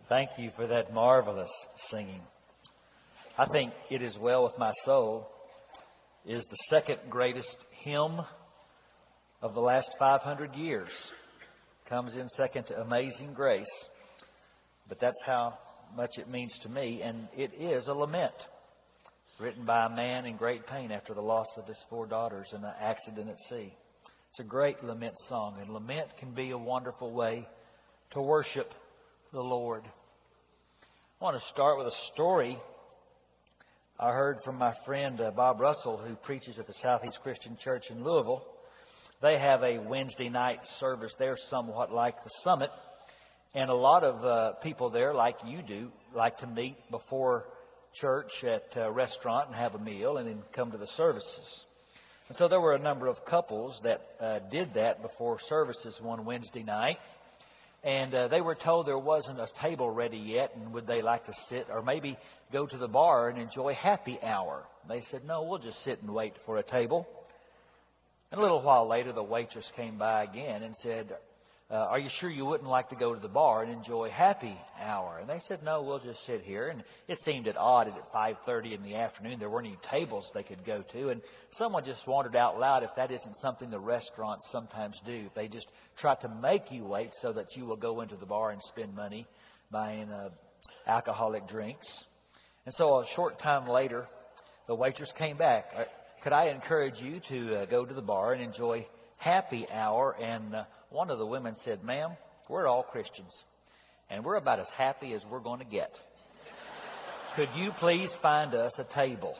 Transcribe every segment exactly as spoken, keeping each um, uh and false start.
Thank you for that marvelous singing. I think It Is Well With My Soul is the second greatest hymn of the last five hundred years. Comes in second to Amazing Grace. But that's how much it means to me. And it is a lament written by a man in great pain after the loss of his four daughters in an accident at sea. It's a great lament song. And lament can be a wonderful way to worship the Lord. I want to start with a story I heard from my friend uh, Bob Russell, who preaches at the Southeast Christian Church in Louisville. They have a Wednesday night service there, somewhat like the Summit. And a lot of uh, people there, like you do, like to meet before church at a restaurant and have a meal and then come to the services. And so there were a number of couples that uh, did that before services one Wednesday night. And uh, they were told there wasn't a table ready yet, and would they like to sit or maybe go to the bar and enjoy happy hour? They said, no, we'll just sit and wait for a table. And a little while later, the waitress came by again and said, uh, are you sure you wouldn't like to go to the bar and enjoy happy hour? And they said, no, we'll just sit here. And it seemed at odd at five thirty in the afternoon, there weren't any tables they could go to. And someone just wondered out loud if that isn't something the restaurants sometimes do. They just try to make you wait so that you will go into the bar and spend money buying uh, alcoholic drinks. And so a short time later, the waitress came back. Could I encourage you to uh, go to the bar and enjoy happy hour? And uh, one of the women said, ma'am, we're all Christians, and we're about as happy as we're going to get. Could you please find us a table?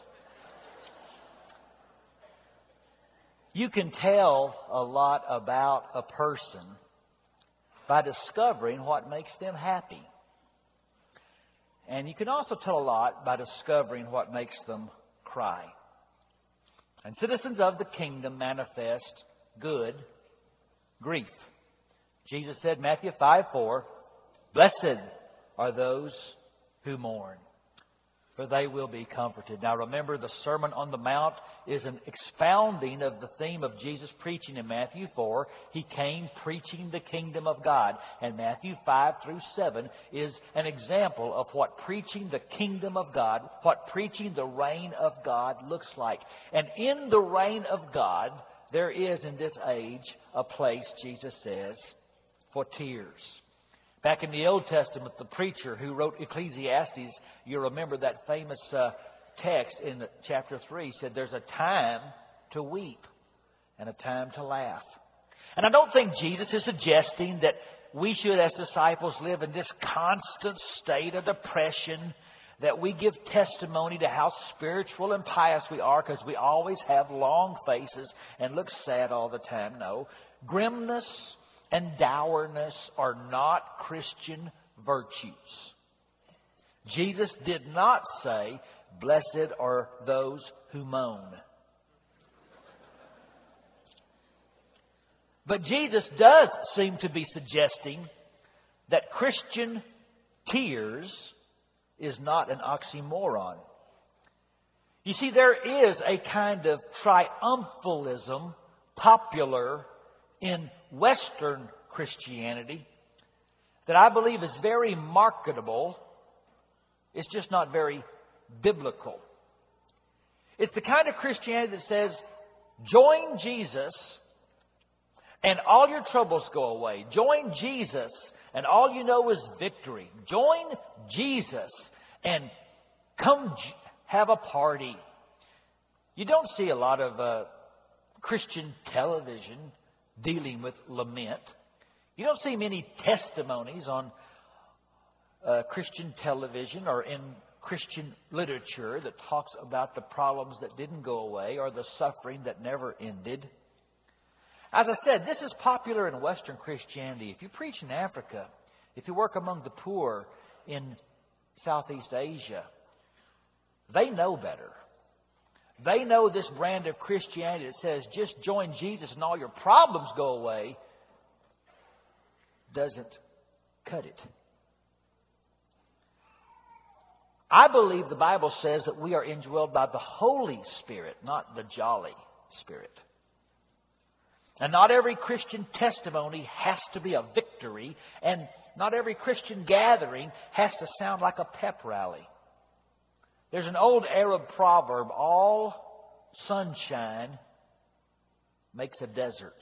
You can tell a lot about a person by discovering what makes them happy. And you can also tell a lot by discovering what makes them cry. And citizens of the kingdom manifest good grief. Jesus said, Matthew five four, blessed are those who mourn, for they will be comforted. Now remember, the Sermon on the Mount is an expounding of the theme of Jesus preaching in Matthew four. He came preaching the kingdom of God. And Matthew five through seven is an example of what preaching the kingdom of God, what preaching the reign of God looks like. And in the reign of God, there is in this age a place, Jesus says, for tears. Back in the Old Testament, the preacher who wrote Ecclesiastes, you remember that famous uh, text in chapter three, said there's a time to weep and a time to laugh. And I don't think Jesus is suggesting that we should, as disciples, live in this constant state of depression, that we give testimony to how spiritual and pious we are because we always have long faces and look sad all the time. No. Grimness and dourness are not Christian virtues. Jesus did not say, blessed are those who moan. But Jesus does seem to be suggesting that Christian tears is not an oxymoron. You see, there is a kind of triumphalism popular in Western Christianity that I believe is very marketable. It's just not very biblical. It's the kind of Christianity that says, join Jesus and all your troubles go away. Join Jesus and all you know is victory. Join Jesus and come have a party. You don't see a lot of uh, Christian television dealing with lament. You don't see many testimonies on uh, Christian television or in Christian literature that talks about the problems that didn't go away or the suffering that never ended. As I said, this is popular in Western Christianity. If you preach in Africa, if you work among the poor in Southeast Asia, they know better. They know this brand of Christianity that says just join Jesus and all your problems go away doesn't cut it. I believe the Bible says that we are indwelled by the Holy Spirit, not the jolly Spirit. And not every Christian testimony has to be a victory. And not every Christian gathering has to sound like a pep rally. There's an old Arab proverb, all sunshine makes a desert.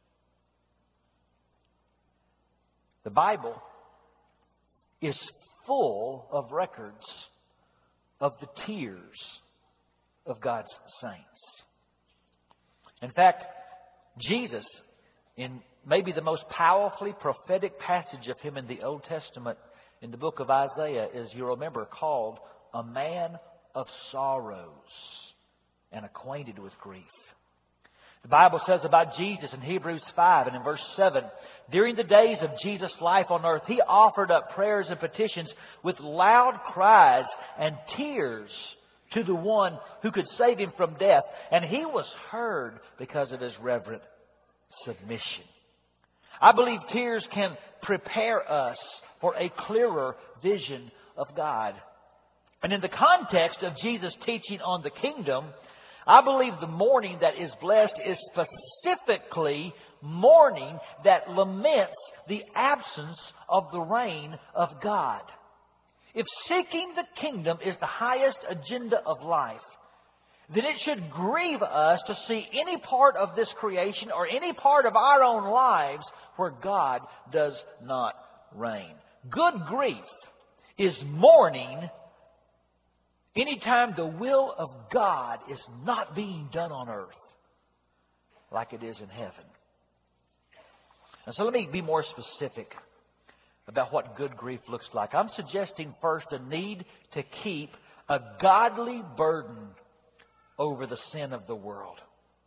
The Bible is full of records of the tears of God's saints. In fact, Jesus, in maybe the most powerfully prophetic passage of Him in the Old Testament, in the book of Isaiah, is, you remember, called a man of sorrows and acquainted with grief. The Bible says about Jesus in Hebrews five and in verse seven, during the days of Jesus' life on earth, He offered up prayers and petitions with loud cries and tears to the one who could save Him from death. And He was heard because of His reverent submission. I believe tears can prepare us for a clearer vision of God. And in the context of Jesus' teaching on the kingdom, I believe the mourning that is blessed is specifically mourning that laments the absence of the reign of God. If seeking the kingdom is the highest agenda of life, then it should grieve us to see any part of this creation or any part of our own lives where God does not reign. Good grief is mourning anytime the will of God is not being done on earth like it is in heaven. And so let me be more specific about what good grief looks like. I'm suggesting first a need to keep a godly burden over the sin of the world.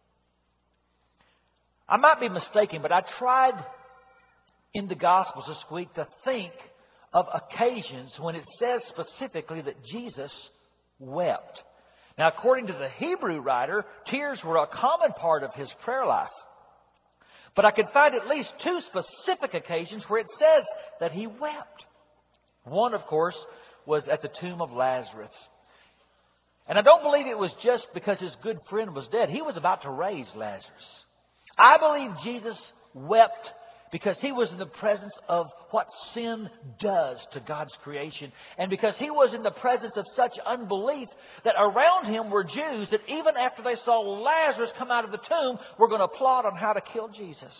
I might be mistaken, but I tried in the Gospels this week to think of occasions when it says specifically that Jesus wept. Now, according to the Hebrew writer, tears were a common part of His prayer life. But I could find at least two specific occasions where it says that He wept. One, of course, was at the tomb of Lazarus. And I don't believe it was just because his good friend was dead. He was about to raise Lazarus. I believe Jesus wept because He was in the presence of what sin does to God's creation. And because He was in the presence of such unbelief that around Him were Jews that even after they saw Lazarus come out of the tomb, were going to plot on how to kill Jesus.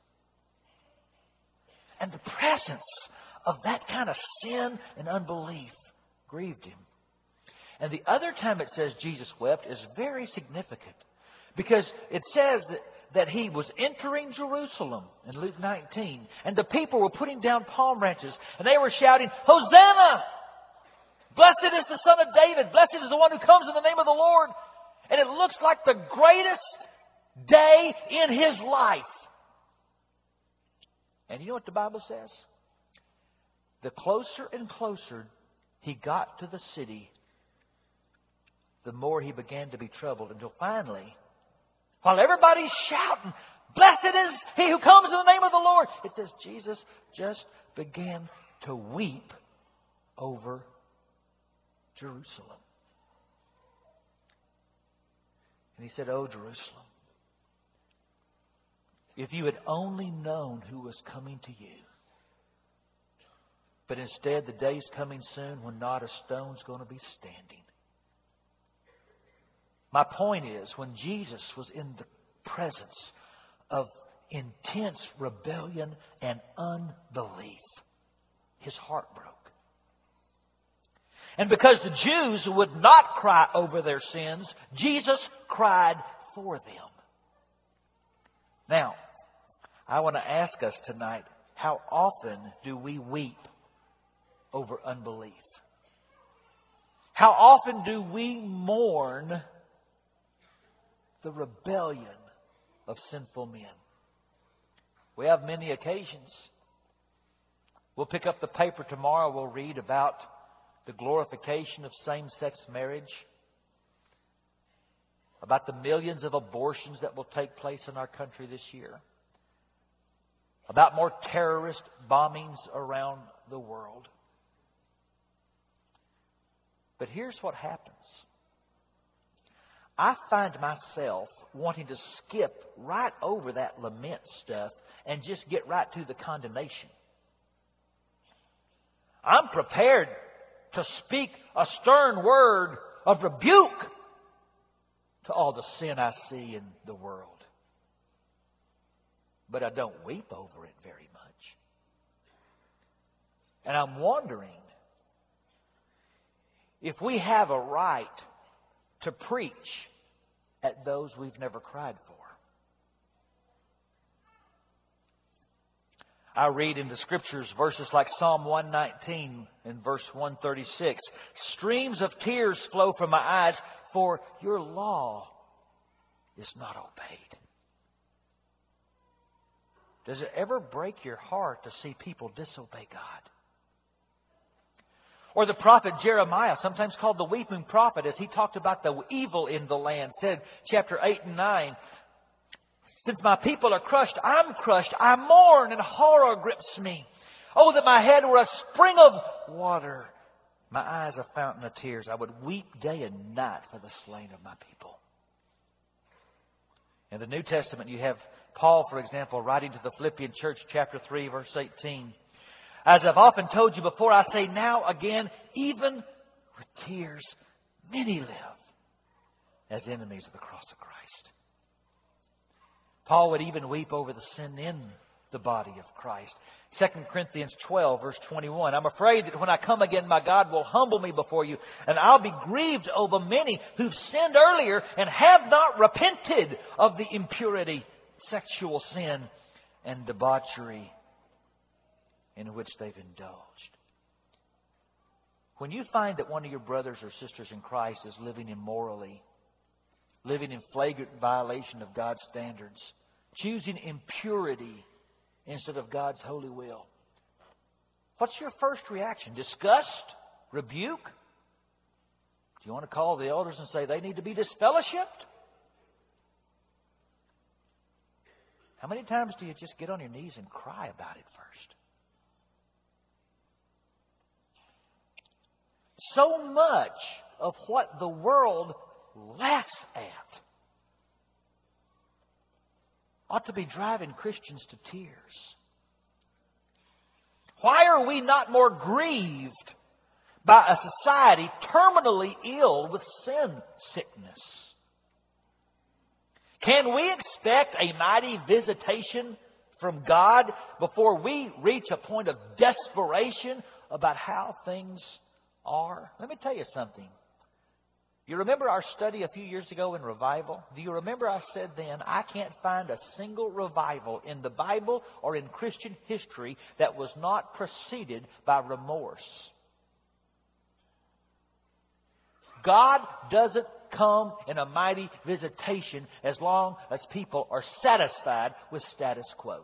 And the presence of that kind of sin and unbelief grieved Him. And the other time it says Jesus wept is very significant. Because it says that that He was entering Jerusalem in Luke nineteen. And the people were putting down palm branches. And they were shouting, Hosanna! Blessed is the Son of David. Blessed is the one who comes in the name of the Lord. And it looks like the greatest day in His life. And you know what the Bible says? The closer and closer He got to the city, the more He began to be troubled. Until finally, while everybody's shouting, blessed is He who comes in the name of the Lord, it says Jesus just began to weep over Jerusalem. And He said, "Oh, Jerusalem, if you had only known who was coming to you. But instead, the day's coming soon when not a stone's going to be standing." My point is, when Jesus was in the presence of intense rebellion and unbelief, His heart broke. And because the Jews would not cry over their sins, Jesus cried for them. Now, I want to ask us tonight, how often do we weep over unbelief? How often do we mourn the rebellion of sinful men? We have many occasions. We'll pick up the paper tomorrow. We'll read about the glorification of same-sex marriage, about the millions of abortions that will take place in our country this year, about more terrorist bombings around the world. But here's what happens. I find myself wanting to skip right over that lament stuff and just get right to the condemnation. I'm prepared to speak a stern word of rebuke to all the sin I see in the world. But I don't weep over it very much. And I'm wondering if we have a right to preach at those we've never cried for. I read in the Scriptures verses like Psalm one nineteen and verse one thirty-six. Streams of tears flow from my eyes, for your law is not obeyed. Does it ever break your heart to see people disobey God? Or the prophet Jeremiah, sometimes called the weeping prophet, as he talked about the evil in the land, said, chapter eight and nine, since my people are crushed, I'm crushed. I mourn and horror grips me. Oh, that my head were a spring of water, my eyes a fountain of tears. I would weep day and night for the slain of my people. In the New Testament, you have Paul, for example, writing to the Philippian church, chapter three, verse eighteen. As I've often told you before, I say now again, even with tears, many live as enemies of the cross of Christ. Paul would even weep over the sin in the body of Christ. Second Corinthians twelve, verse twenty-one. I'm afraid that when I come again, my God will humble me before you, and I'll be grieved over many who've sinned earlier and have not repented of the impurity, sexual sin, and debauchery in which they've indulged. When you find that one of your brothers or sisters in Christ is living immorally, living in flagrant violation of God's standards, choosing impurity instead of God's holy will, what's your first reaction? Disgust? Rebuke? Do you want to call the elders and say they need to be disfellowshipped? How many times do you just get on your knees and cry about it first? So much of what the world laughs at ought to be driving Christians to tears. Why are we not more grieved by a society terminally ill with sin sickness? Can we expect a mighty visitation from God before we reach a point of desperation about how things are? Let me tell you something. You remember our study a few years ago in revival? Do you remember I said then, I can't find a single revival in the Bible or in Christian history that was not preceded by remorse. God doesn't come in a mighty visitation as long as people are satisfied with status quo.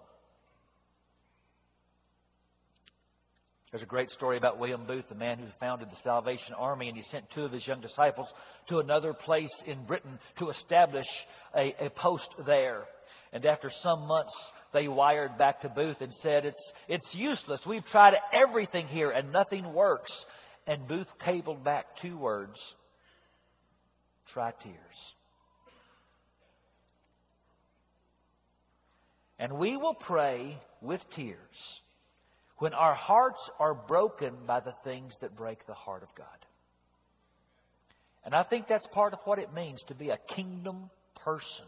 There's a great story about William Booth, the man who founded the Salvation Army, and he sent two of his young disciples to another place in Britain to establish a, a post there. And after some months, they wired back to Booth and said, it's, it's useless. We've tried everything here and nothing works. And Booth cabled back two words: try tears. And we will pray with tears when our hearts are broken by the things that break the heart of God. And I think that's part of what it means to be a kingdom person.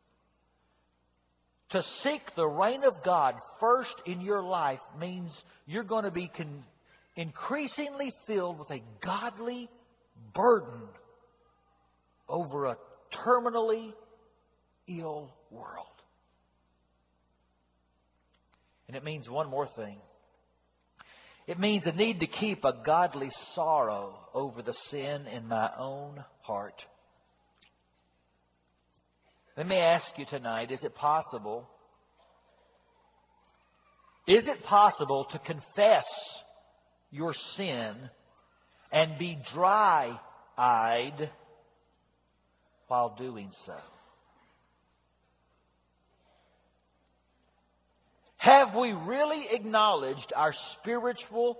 To seek the reign of God first in your life means you're going to be con- increasingly filled with a godly burden over a terminally ill world. And it means one more thing. It means a need to keep a godly sorrow over the sin in my own heart. Let me ask you tonight, is it possible? Is it possible to confess your sin and be dry-eyed while doing so? Have we really acknowledged our spiritual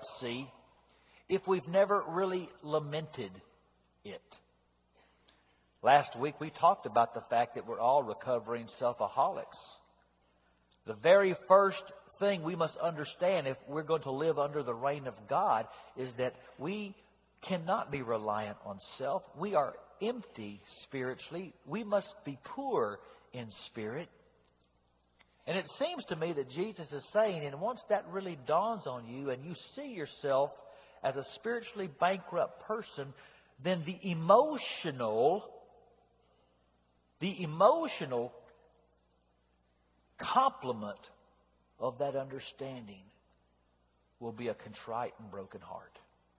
bankruptcy if we've never really lamented it? Last week we talked about the fact that we're all recovering selfaholics. The very first thing we must understand if we're going to live under the reign of God is that we cannot be reliant on self. We are empty spiritually. We must be poor in spirit. And it seems to me that Jesus is saying, and once that really dawns on you and you see yourself as a spiritually bankrupt person, then the emotional, the emotional complement of that understanding will be a contrite and broken heart.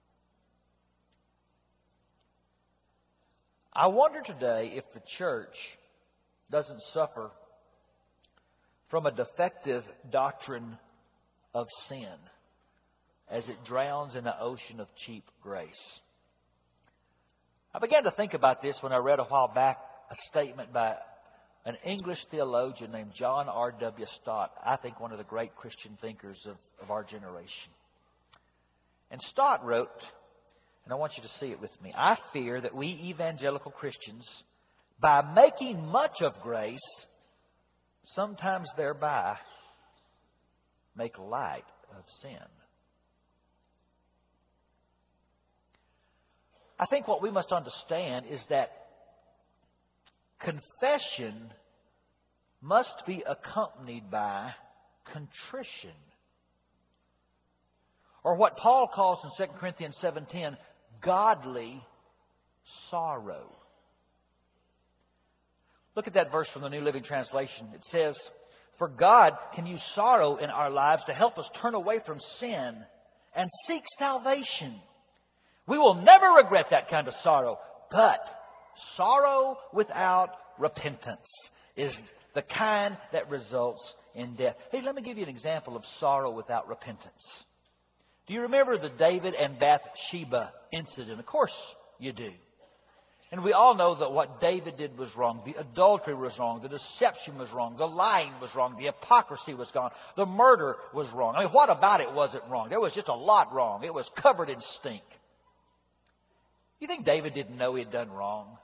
I wonder today if the church doesn't suffer from a defective doctrine of sin as it drowns in an ocean of cheap grace. I began to think about this when I read a while back a statement by an English theologian named John R W Stott, I think one of the great Christian thinkers of, of our generation. And Stott wrote, and I want you to see it with me, I fear that we evangelical Christians, by making much of grace, sometimes thereby make light of sin. I think what we must understand is that confession must be accompanied by contrition. Or what Paul calls in Second Corinthians seven ten, godly sorrow. Look at that verse from the New Living Translation. It says, "For God can use sorrow in our lives to help us turn away from sin and seek salvation. We will never regret that kind of sorrow, but sorrow without repentance is the kind that results in death." Hey, let me give you an example of sorrow without repentance. Do you remember the David and Bathsheba incident? Of course you do. And we all know that what David did was wrong. The adultery was wrong. The deception was wrong. The lying was wrong. The hypocrisy was gone. The murder was wrong. I mean, what about it wasn't wrong? There was just a lot wrong. It was covered in stink. You think David didn't know he had done wrong?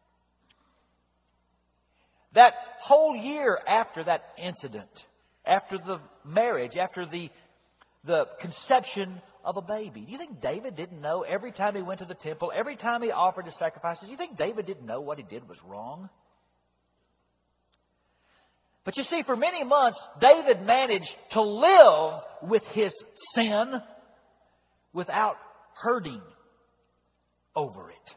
That whole year after that incident, after the marriage, after the, the conception of a baby, do you think David didn't know every time he went to the temple, every time he offered his sacrifices, do you think David didn't know what he did was wrong? But you see, for many months, David managed to live with his sin without hurting over it.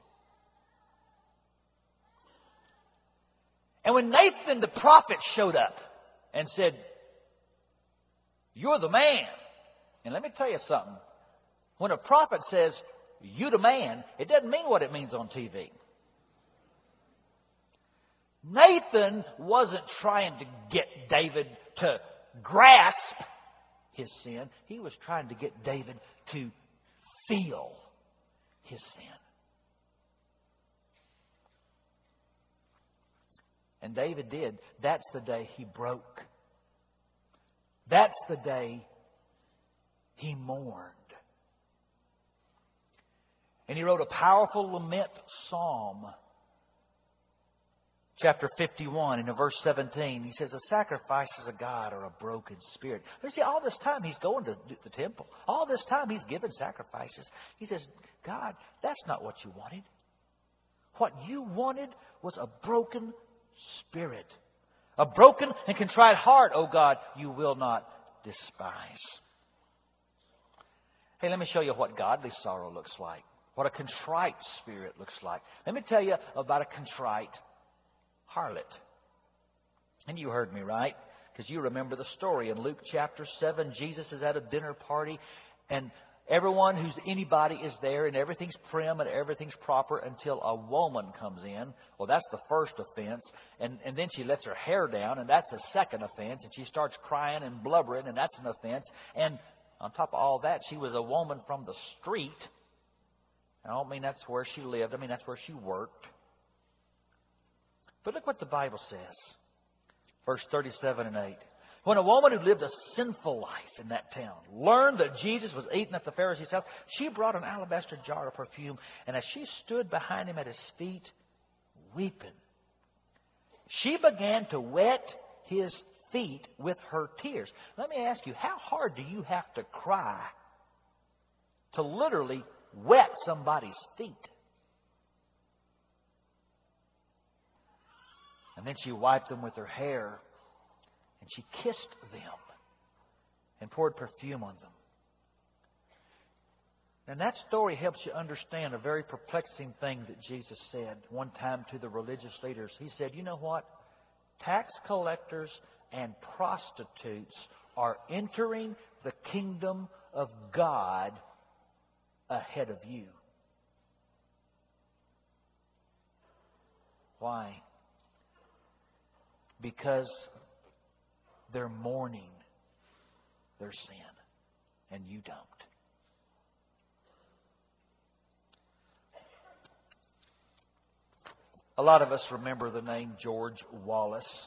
And when Nathan the prophet showed up and said, "You're the man." And let me tell you something. When a prophet says, "You the man," it doesn't mean what it means on T V. Nathan wasn't trying to get David to grasp his sin. He was trying to get David to feel his sin. And David did. That's the day he broke. That's the day he mourned. And he wrote a powerful lament psalm. Chapter fifty-one, in verse seventeen, he says, "The sacrifices of God are a broken spirit." You see, all this time he's going to the temple. All this time he's giving sacrifices. He says, "God, that's not what you wanted. What you wanted was a broken spirit. A broken and contrite heart, O God, you will not despise." Hey, let me show you what godly sorrow looks like. What a contrite spirit looks like. Let me tell you about a contrite harlot. And you heard me, right? Because you remember the story. In Luke chapter seven, Jesus is at a dinner party and everyone who's anybody is there and everything's prim and everything's proper until a woman comes in. Well, that's the first offense. And, and then she lets her hair down, and that's the second offense. And she starts crying and blubbering, and that's an offense. And on top of all that, she was a woman from the street. I don't mean that's where she lived. I mean that's where she worked. But look what the Bible says. Verse thirty-seven and eight. When a woman who lived a sinful life in that town learned that Jesus was eating at the Pharisee's house, she brought an alabaster jar of perfume, and as she stood behind him at his feet, weeping. She began to wet his feet with her tears. Let me ask you, how hard do you have to cry to literally wet somebody's feet? And then she wiped them with her hair, and she kissed them and poured perfume on them. And that story helps you understand a very perplexing thing that Jesus said one time to the religious leaders. He said, you know what? Tax collectors and prostitutes are entering the kingdom of God ahead of you. Why? Because they're mourning their sin, and you don't. A lot of us remember the name George Wallace.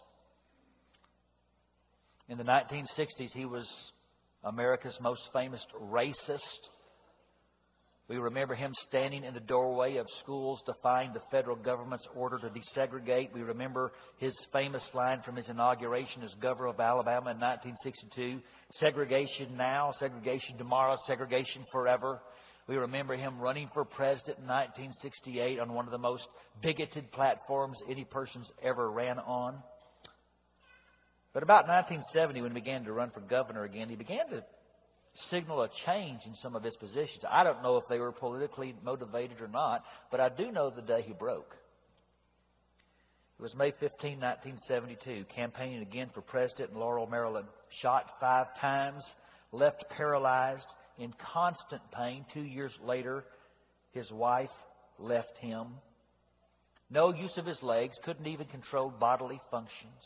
In the nineteen sixties, he was America's most famous racist. We remember him standing in the doorway of schools defying the federal government's order to desegregate. We remember his famous line from his inauguration as governor of Alabama in nineteen sixty-two, segregation now, segregation tomorrow, segregation forever. We remember him running for president in nineteen sixty-eight on one of the most bigoted platforms any person's ever ran on. But about nineteen seventy, when he began to run for governor again, he began to signal a change in some of his positions. I don't know if they were politically motivated or not, but I do know the day he broke. It was May fifteenth, nineteen seventy-two, campaigning again for president in Laurel, Maryland. Shot five times, left paralyzed, in constant pain. Two years later, his wife left him. No use of his legs, couldn't even control bodily functions.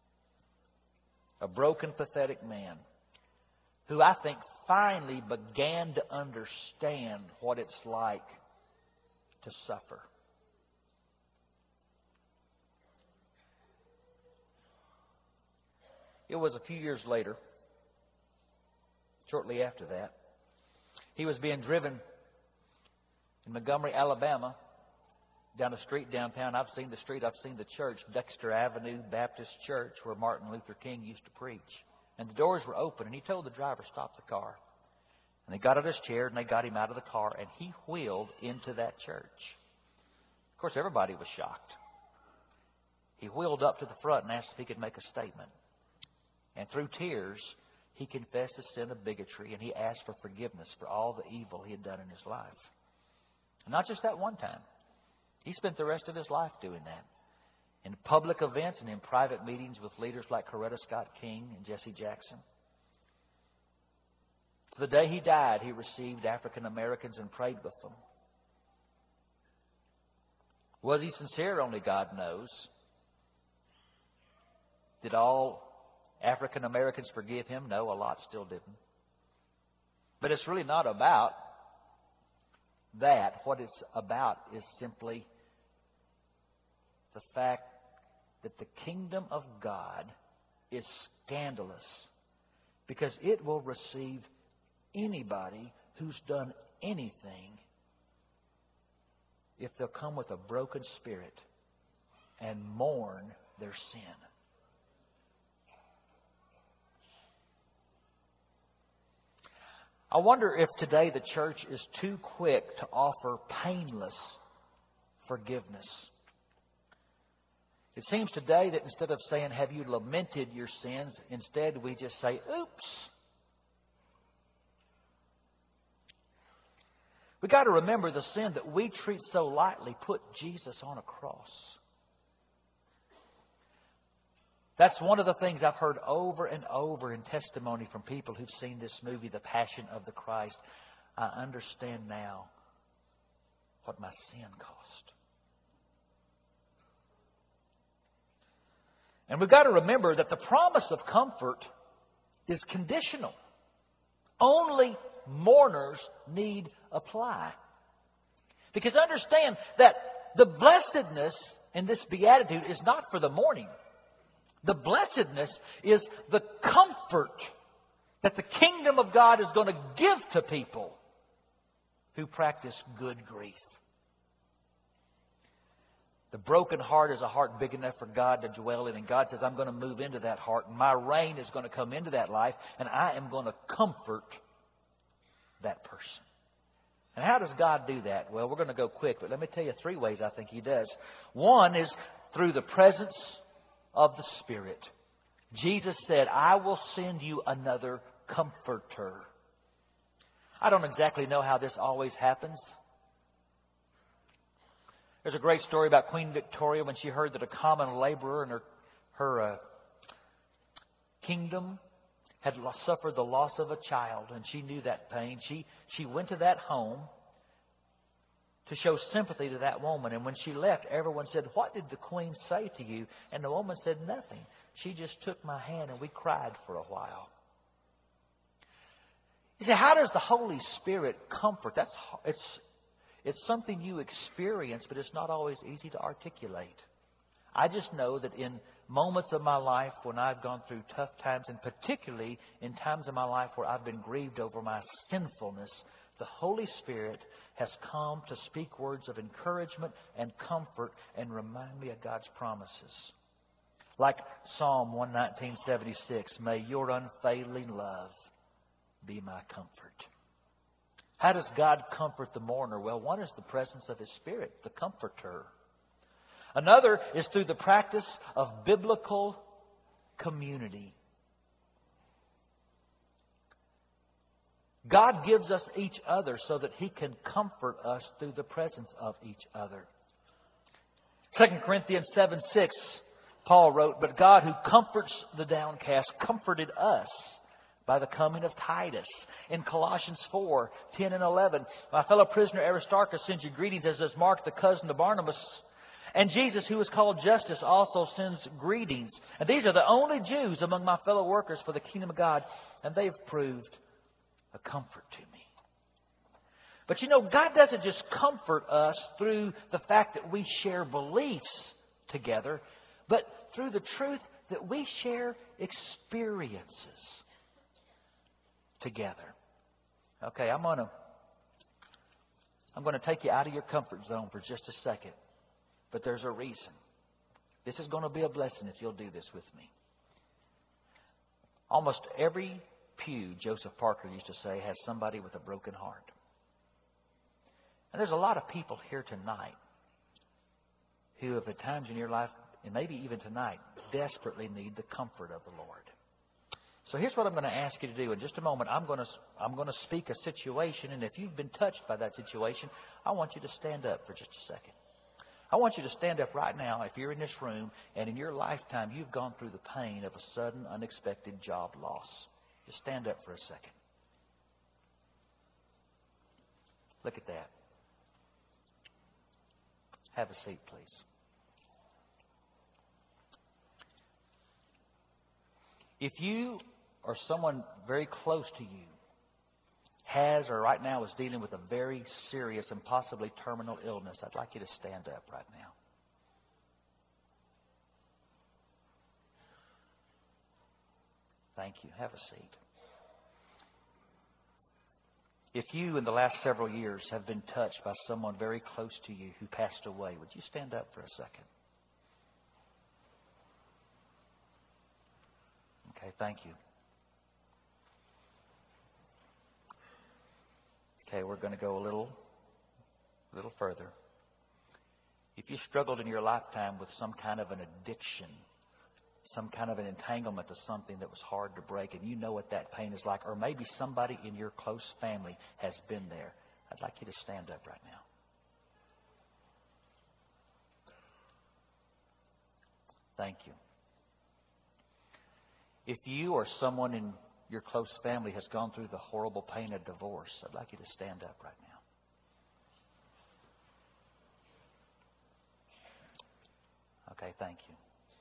A broken, pathetic man who I think finally began to understand what it's like to suffer. It was a few years later, shortly after that, he was being driven in Montgomery, Alabama, down a street downtown. I've seen the street, I've seen the church, Dexter Avenue Baptist Church, where Martin Luther King used to preach. And the doors were open, and he told the driver, stop the car. And they got out of his chair, and they got him out of the car, and he wheeled into that church. Of course, everybody was shocked. He wheeled up to the front and asked if he could make a statement. And through tears, he confessed the sin of bigotry, and he asked for forgiveness for all the evil he had done in his life. And not just that one time. He spent the rest of his life doing that. In public events and in private meetings with leaders like Coretta Scott King and Jesse Jackson. To the day he died, he received African Americans and prayed with them. Was he sincere? Only God knows. Did all African Americans forgive him? No, a lot still didn't. But it's really not about that. What it's about is simply the fact that the kingdom of God is scandalous because it will receive anybody who's done anything if they'll come with a broken spirit and mourn their sin. I wonder if today the church is too quick to offer painless forgiveness. It seems today that instead of saying, have you lamented your sins, instead we just say, oops. We've got to remember the sin that we treat so lightly put Jesus on a cross. That's one of the things I've heard over and over in testimony from people who've seen this movie, The Passion of the Christ. I understand now what my sin cost. And we've got to remember that the promise of comfort is conditional. Only mourners need apply. Because understand that the blessedness in this beatitude is not for the mourning. The blessedness is the comfort that the kingdom of God is going to give to people who practice good grief. The broken heart is a heart big enough for God to dwell in. And God says, I'm going to move into that heart. And my reign is going to come into that life. And I am going to comfort that person. And how does God do that? Well, we're going to go quick. But let me tell you three ways I think He does. One is through the presence of the Spirit. Jesus said, I will send you another comforter. I don't exactly know how this always happens. There's a great story about Queen Victoria when she heard that a common laborer in her, her uh, kingdom had lo- suffered the loss of a child, and she knew that pain. She, she went to that home to show sympathy to that woman. And when she left, everyone said, what did the Queen say to you? And the woman said, nothing. She just took my hand and we cried for a while. You say, how does the Holy Spirit comfort? That's it's It's something you experience, but it's not always easy to articulate. I just know that in moments of my life when I've gone through tough times, and particularly in times of my life where I've been grieved over my sinfulness, the Holy Spirit has come to speak words of encouragement and comfort and remind me of God's promises. Like Psalm one nineteen seventy-six, may your unfailing love be my comfort. How does God comfort the mourner? Well, one is the presence of His Spirit, the Comforter. Another is through the practice of biblical community. God gives us each other so that He can comfort us through the presence of each other. Second Corinthians seven six, Paul wrote, but God who comforts the downcast comforted us by the coming of Titus. In Colossians four ten and eleven, my fellow prisoner Aristarchus sends you greetings, as does Mark, the cousin of Barnabas. And Jesus, who is called Justus, also sends greetings. And these are the only Jews among my fellow workers for the kingdom of God, and they've proved a comfort to me. But you know, God doesn't just comfort us through the fact that we share beliefs together, but through the truth that we share experiences together. Okay, I'm gonna I'm gonna take you out of your comfort zone for just a second. But there's a reason. This is going to be a blessing if you'll do this with me. Almost every pew, Joseph Parker used to say, has somebody with a broken heart. And there's a lot of people here tonight who have at times in your life, and maybe even tonight, desperately need the comfort of the Lord. So here's what I'm going to ask you to do. In just a moment, I'm going to I'm going to speak a situation, and if you've been touched by that situation, I want you to stand up for just a second. I want you to stand up right now if you're in this room and in your lifetime you've gone through the pain of a sudden, unexpected job loss. Just stand up for a second. Look at that. Have a seat, please. If you or someone very close to you has or right now is dealing with a very serious and possibly terminal illness, I'd like you to stand up right now. Thank you. Have a seat. If you in the last several years have been touched by someone very close to you who passed away, would you stand up for a second? Okay, thank you. Okay, we're going to go a little, a little further. If you struggled in your lifetime with some kind of an addiction, some kind of an entanglement to something that was hard to break, and you know what that pain is like, or maybe somebody in your close family has been there, I'd like you to stand up right now. Thank you. If you or someone in your close family has gone through the horrible pain of divorce, I'd like you to stand up right now. Okay, thank you.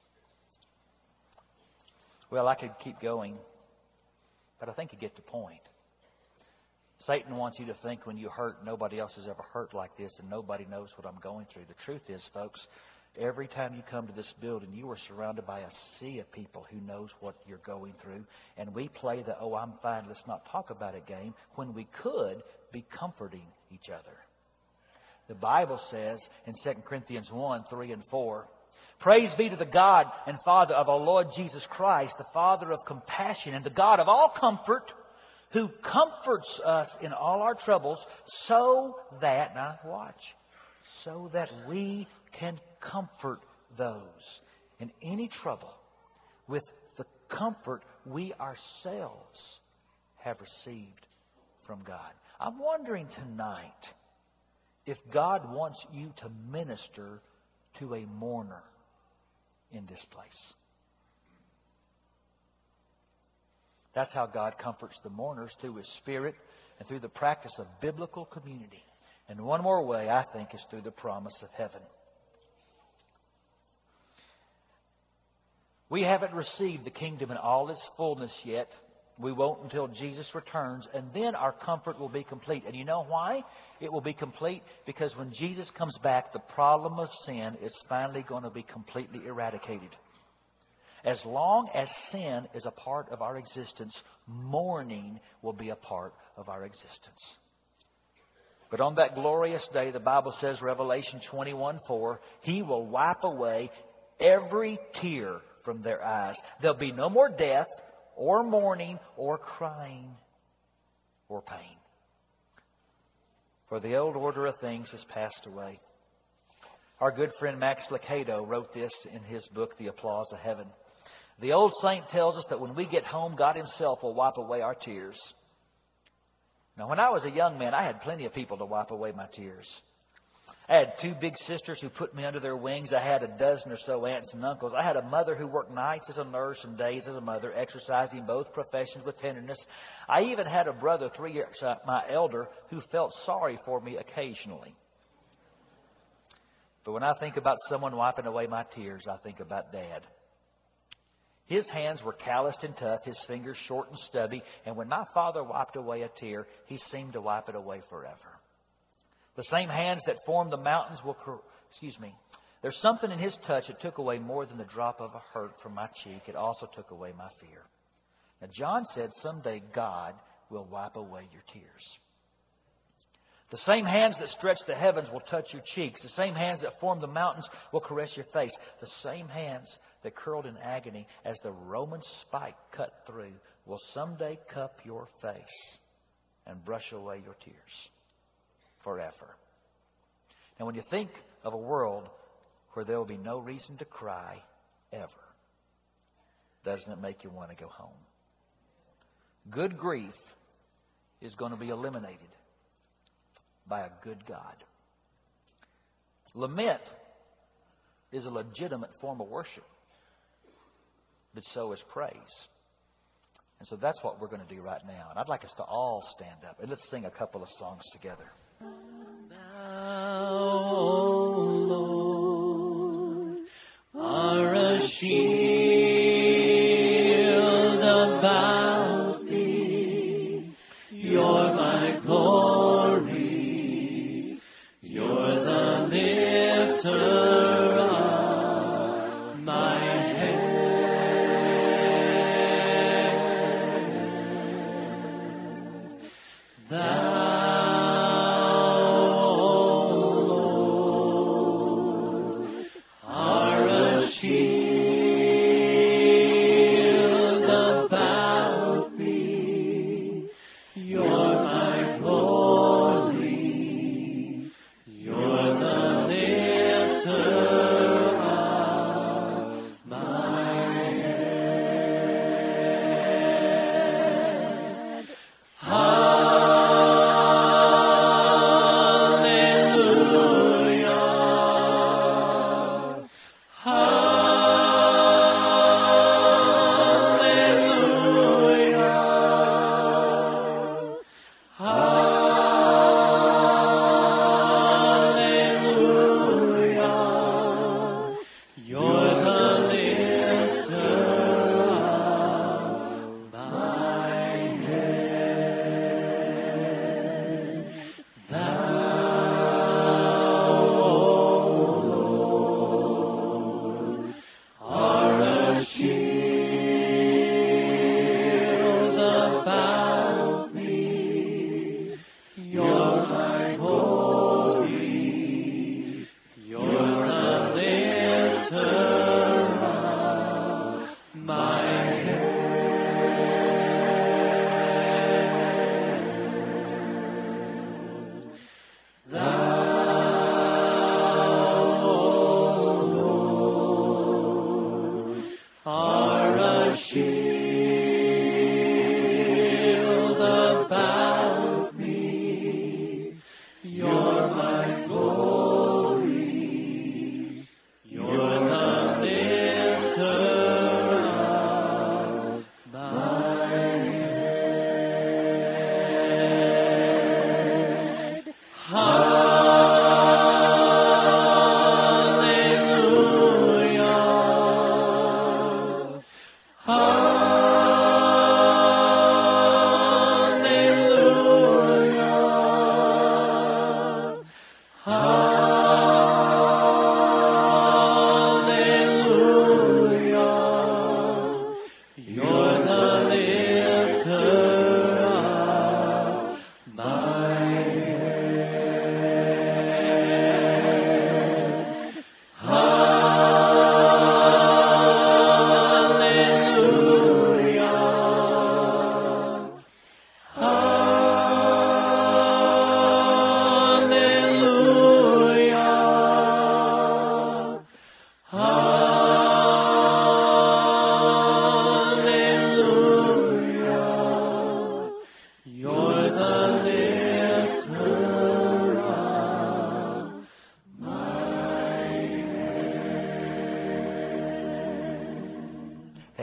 Well, I could keep going, but I think you get the point. Satan wants you to think when you hurt, nobody else has ever hurt like this, and nobody knows what I'm going through. The truth is, folks, every time you come to this building, you are surrounded by a sea of people who knows what you're going through. And we play the, oh, I'm fine, let's not talk about it game, when we could be comforting each other. The Bible says in Second Corinthians one, three and four, praise be to the God and Father of our Lord Jesus Christ, the Father of compassion and the God of all comfort, who comforts us in all our troubles, so that, now watch, so that we can comfort those in any trouble with the comfort we ourselves have received from God. I'm wondering tonight if God wants you to minister to a mourner in this place. That's how God comforts the mourners, through His Spirit and through the practice of biblical community. And one more way, I think, is through the promise of heaven. We haven't received the kingdom in all its fullness yet. We won't until Jesus returns, and then our comfort will be complete. And you know why it will be complete? Because when Jesus comes back, the problem of sin is finally going to be completely eradicated. As long as sin is a part of our existence, mourning will be a part of our existence. But on that glorious day, the Bible says, Revelation twenty-one four, He will wipe away every tear from their eyes. There'll be no more death, or mourning, or crying, or pain. For the old order of things has passed away. Our good friend Max Lucado wrote this in his book, The Applause of Heaven. The old saint tells us that when we get home, God Himself will wipe away our tears. Now, when I was a young man, I had plenty of people to wipe away my tears. I had two big sisters who put me under their wings. I had a dozen or so aunts and uncles. I had a mother who worked nights as a nurse and days as a mother, exercising both professions with tenderness. I even had a brother, three years my elder, who felt sorry for me occasionally. But when I think about someone wiping away my tears, I think about Dad. His hands were calloused and tough, his fingers short and stubby, and when my father wiped away a tear, he seemed to wipe it away forever. The same hands that formed the mountains will, excuse me, there's something in His touch that took away more than the drop of a hurt from my cheek. It also took away my fear. Now, John said someday God will wipe away your tears. The same hands that stretch the heavens will touch your cheeks. The same hands that form the mountains will caress your face. The same hands that curled in agony as the Roman spike cut through will someday cup your face and brush away your tears forever. Now, when you think of a world where there will be no reason to cry ever, doesn't it make you want to go home? Good grief is going to be eliminated by a good God. Lament is a legitimate form of worship, but so is praise. And so that's what we're going to do right now. And I'd like us to all stand up and let's sing a couple of songs together. Thou, O Lord, art a shield about me. You're my glory. You're the lifter of my head. Thou shield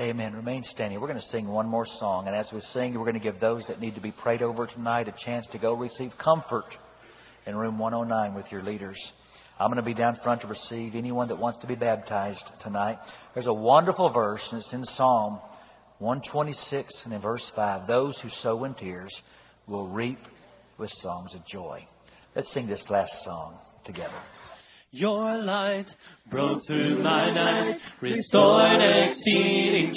Amen. Remain standing. We're going to sing one more song. And as we sing, we're going to give those that need to be prayed over tonight a chance to go receive comfort in room one oh nine with your leaders. I'm going to be down front to receive anyone that wants to be baptized tonight. There's a wonderful verse, and it's in Psalm one twenty-six and in verse five. Those who sow in tears will reap with songs of joy. Let's sing this last song together. Your light broke through my night, restored exceeding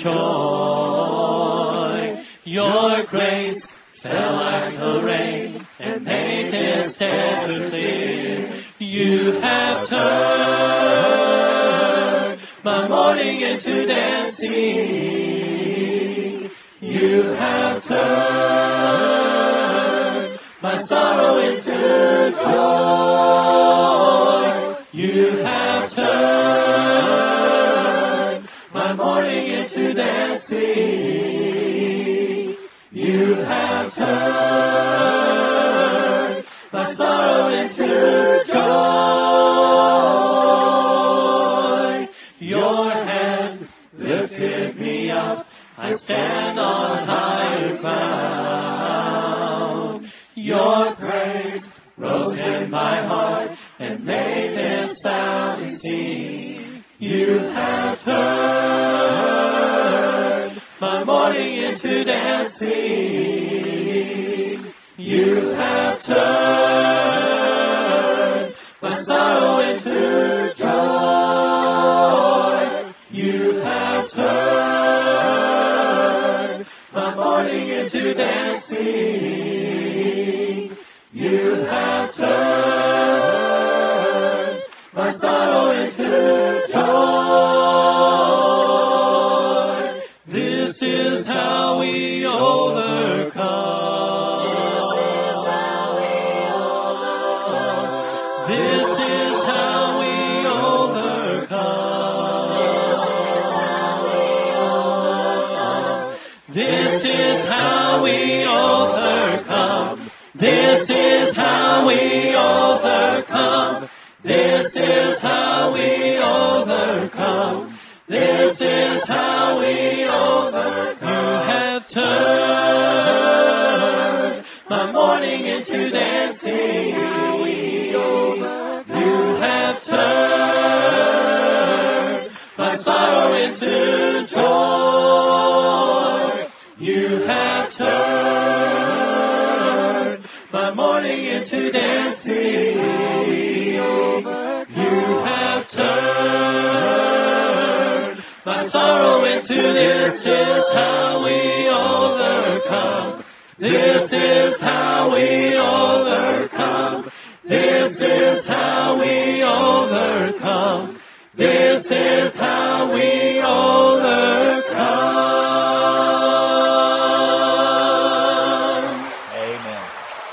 joy. Your grace fell like a rain and made this desert clear. You have turned my mourning into dancing. You have turned my sorrow into joy. You have turned my mourning into dancing. You have turned my sorrow into joy. Your hand lifted me up. I stand on higher ground. Your praise rose in my heart and made this valley sing. You have turned my mourning into dancing. You have turned my sorrow into joy. You have turned my mourning into dancing. You have turned my sorrow into joy. This is how we overcome. This is how we overcome. This is how we overcome. This is how we overcome. This is how we overcome. This is how we overcome. You have turned my mourning into dancing. You have turned my sorrow into joy. You have turned my mourning into dancing. You have turned my sorrow into this is how we overcome. This is how we overcome. This is how we overcome. This is how we overcome. Amen.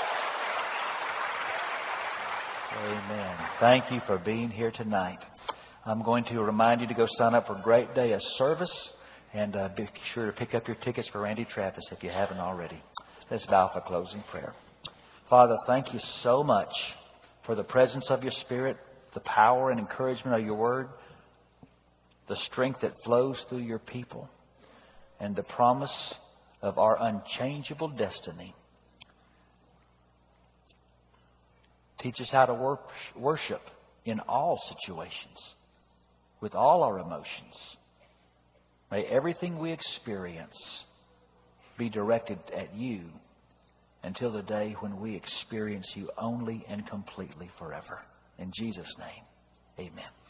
Amen. Thank you for being here tonight. I'm going to remind you to go sign up for Great Day of Service, and uh, be sure to pick up your tickets for Randy Travis if you haven't already. Let's bow for closing prayer. Father, thank you so much for the presence of your Spirit, the power and encouragement of your Word, the strength that flows through your people, and the promise of our unchangeable destiny. Teach us how to wor- worship in all situations, with all our emotions. May everything we experience be directed at you until the day when we experience you only and completely forever. In Jesus' name, amen.